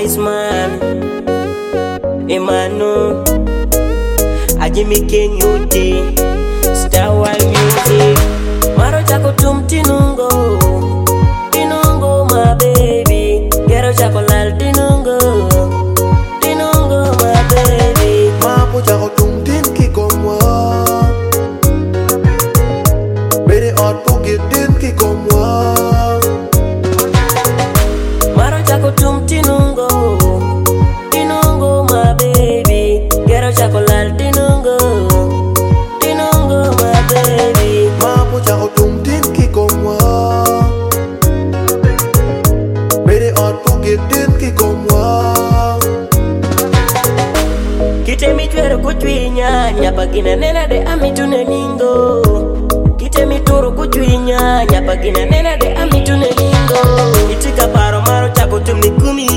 Iceman, Emmanuel, Ajimi Kenyuti, Star Wild Music, Maro Chako Tum Tinungo, Tinungo my baby, Gero Chako Lal Tinungo, Tinungo my baby. Mapo Chako Tum Tin ki comme moi, Bere Hot Pocket Tin ki comme moi. Maro Chako Tum Tinungo, Tinungo my baby, Gero Chako Lal Tinungo, Tinungo my baby. Mapo Chako Tum Tin ki comme moi, Bere Hot Pocket Tin ki comme moi. Kite mi twero kuchwinya, nyapa gina nena de amitune ningo. Kite mi turu kuchwinya, nyapa gina nena de amitune ningo. Itika paro maro chako tum nikumi,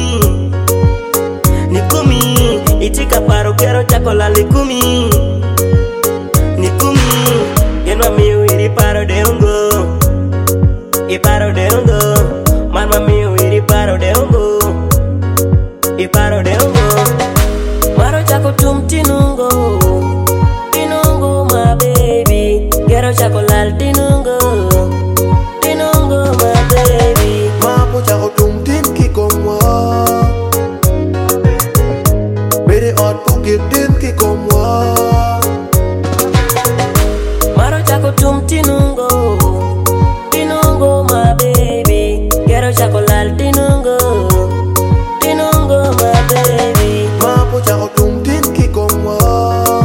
nikumi. Itika paro kero chako la likumi, nikumi. Genwa miu iri paro de ungo, iparo de ungo. Marma miu iri paro de ungo, iparo de ungo. Maro Chako Tum Tinungo, Tinungo my baby, Gero Chako Lal Tinungo, Tinungo my baby. Mapo Chako Tum Tin ki comme moi, Bere Hot Pocket Tin ki comme moi. Maro Chako Tum Tinungo, Tinungo my baby, Gero Chako Lal Tinungo, Tinungo my baby. Mapo Chako Tum Tin ki comme moi,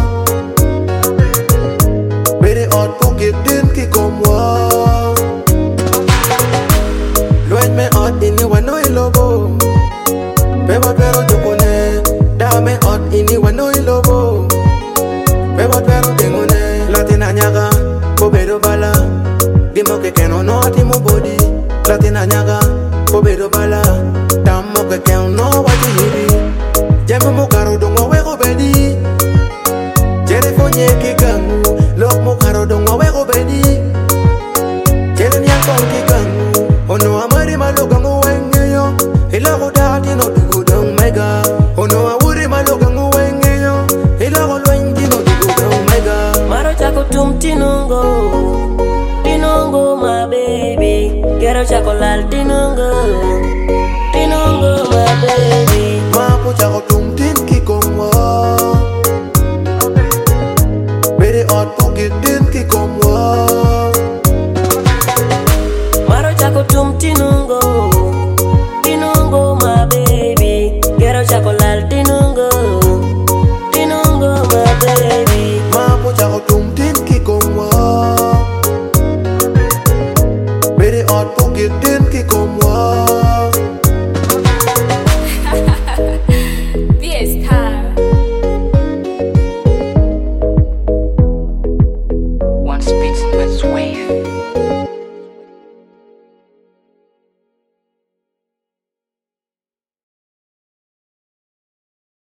Bere Hot Pocket Tin ki comme moi. Loin me hot ini wano ilobo, Beba pero jokone. Dame hot ini wano ilobo, Beba pero tengone. Latina nyaga, bobedo bala, Dimo que no ati mo body. Latina nyaga, bobedo bala, Damo que no